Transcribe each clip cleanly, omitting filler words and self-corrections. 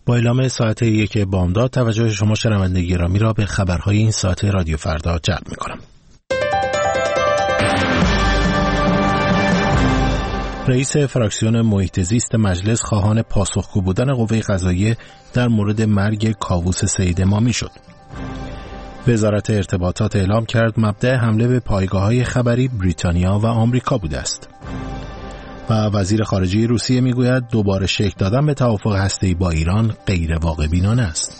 با اعلام ساعت 1 بامداد توجه شما شنونده گرامی را به خبرهای این ساعت رادیو فردا جلب می‌کنم. رئیس فراکسیون محیط زیست مجلس خواهان پاسخگو بودن قوه قضاییه در مورد مرگ کاووس سید امامی شد. وزارت ارتباطات اعلام کرد مبدأ حمله به پایگاه‌های خبری بریتانیا و آمریکا بوده است. و وزیر خارجه روسیه میگوید دوباره شکل دادن به توافق هسته‌ای با ایران غیر واقع بینانه است.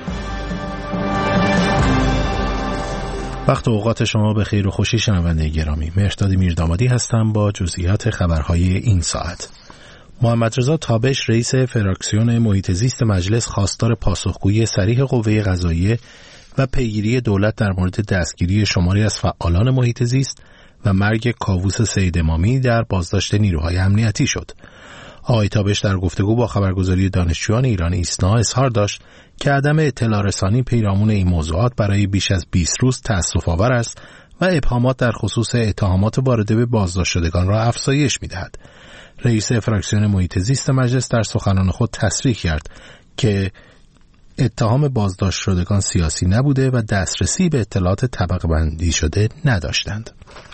وقت و اوقات شما به خیر و خوشی شنونده گرامی. مهرداد میردامادی هستم با جزئیات خبرهای این ساعت. محمد رضا تابش رئیس فراکسیون محیط زیست مجلس خواستار پاسخگویی صریح قوه قضاییه و پیگیری دولت در مورد دستگیری شماری از فعالان محیط زیست و مرگ کاووس سید امامی در بازداشت نیروهای امنیتی شد. آقای تابش در گفتگو با خبرگزاری دانشجویان ایران ایسنا اظهار داشت که عدم اطلاع رسانی پیرامون این موضوعات برای بیش از 20 روز تأسف‌آور است و ابهامات در خصوص اتهامات وارده به بازداشت شدگان را افزایش می‌دهد. رئیس فراکسیون محیط زیست مجلس در سخنان خود تصریح کرد که اتهام بازداشت شدگان سیاسی نبوده و دسترسی به اطلاعات طبقه بندی شده نداشتند.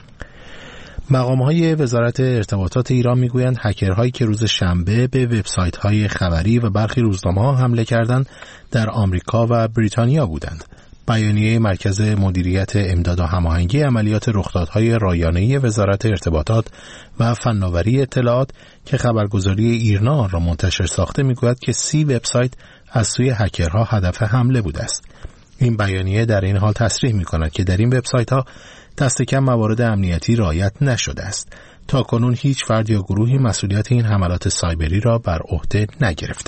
مقام‌های وزارت ارتباطات ایران میگویند هکرهایی که روز شنبه به وبسایت‌های خبری و برخی روزنامه‌ها حمله کردند در آمریکا و بریتانیا بودند. بیانیه مرکز مدیریت امداد و هماهنگی عملیات رخدادهای رایانه‌ای وزارت ارتباطات و فناوری اطلاعات که خبرگزاری ایرنا را منتشر ساخته میگوید که 30 وبسایت از سوی هکرها هدف حمله بوده است. این بیانیه در این حال تصریح می‌کند که در این وبسایت‌ها دست کم موارد امنیتی رعایت نشده است. تا کنون هیچ فرد یا گروهی مسئولیت این حملات سایبری را بر عهده نگرفته.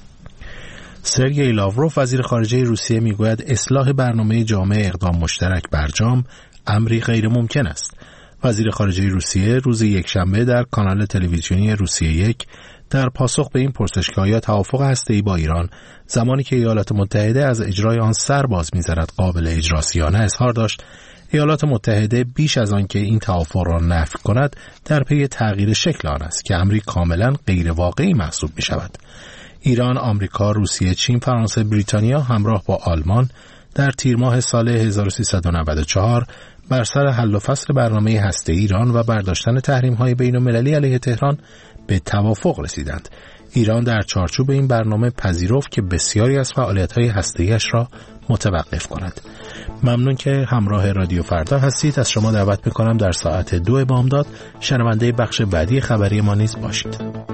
سرگئی لاوروف وزیر خارجه روسیه میگوید اصلاح برنامه جامع اقدام مشترک برجام امری غیر ممکن است. وزیر خارجه روسیه روز یکشنبه در کانال تلویزیونی روسیه 1 در پاسخ به این پرسش که آیا توافق هسته‌ای با ایران زمانی که ایالات متحده از اجرای آن سر باز می‌زند قابل اجراست یا نه اظهار داشت ایالات متحده بیش از آن که این توافق را نفی کند در پی تغییر شکل آن است که امری کاملا غیر واقعی محسوب می شود. ایران، آمریکا، روسیه، چین، فرانسه، بریتانیا همراه با آلمان در تیر ماه سال 1394 بر سر حل و فصل برنامه هسته ایران و برداشتن تحریم‌های بین‌المللی علیه تهران به توافق رسیدند. ایران در چارچوب این برنامه پذیرفت که بسیاری از فعالیت‌های هسته‌ای‌اش را متوقف کند. ممنون که همراه رادیو فردا هستید. از شما دعوت می‌کنم در ساعت 2 بامداد شنونده بخش بعدی خبری ما نیز باشید.